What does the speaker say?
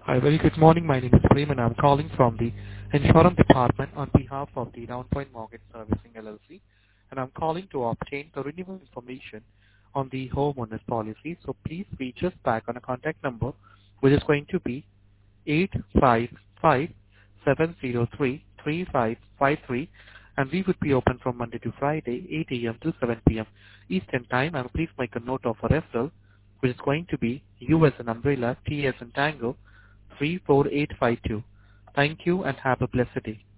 Hi, very good morning. My name is Prem and I'm calling from the insurance department on behalf of the Downpoint Mortgage Servicing LLC. And I'm calling to obtain the renewal information on the homeowner's policy. So please reach us back on a contact number, which is going to be 855-703-3553. And we would be open from Monday to Friday, 8 a.m. to 7 p.m. Eastern Time. And please make a note of a referral, which is going to be U as an umbrella, T as in Tango, 34852. Thank you and have a blessed day.